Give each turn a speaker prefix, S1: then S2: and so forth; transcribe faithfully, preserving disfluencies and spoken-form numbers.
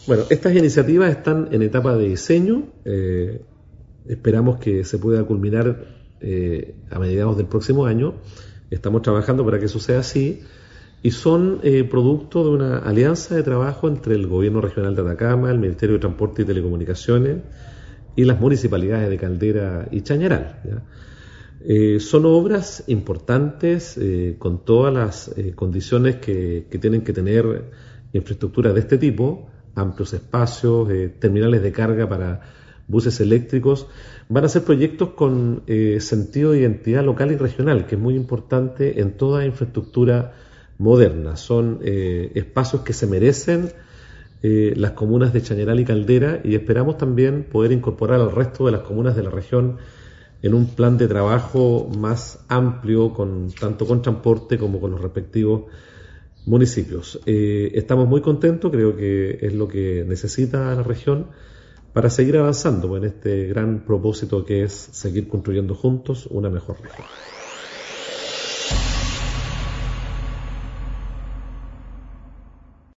S1: Bueno, estas iniciativas están en etapa de diseño. Eh, esperamos que se pueda culminar eh, a mediados del próximo año. Estamos trabajando para que eso sea así. Y son eh, producto de una alianza de trabajo entre el Gobierno Regional de Atacama, el Ministerio de Transporte y Telecomunicaciones y las municipalidades de Caldera y Chañaral, ¿ya? Eh, son obras importantes eh, con todas las eh, condiciones que, que tienen que tener infraestructura de este tipo, amplios espacios, eh, terminales de carga para buses eléctricos. Van a ser proyectos con eh, sentido de identidad local y regional, que es muy importante en toda infraestructura moderna. Son eh, espacios que se merecen eh, las comunas de Chañaral y Caldera, y esperamos también poder incorporar al resto de las comunas de la región en un plan de trabajo más amplio, con tanto con transporte como con los respectivos municipios. Eh, estamos muy contentos, creo que es lo que necesita la región para seguir avanzando en este gran propósito que es seguir construyendo juntos una mejor región.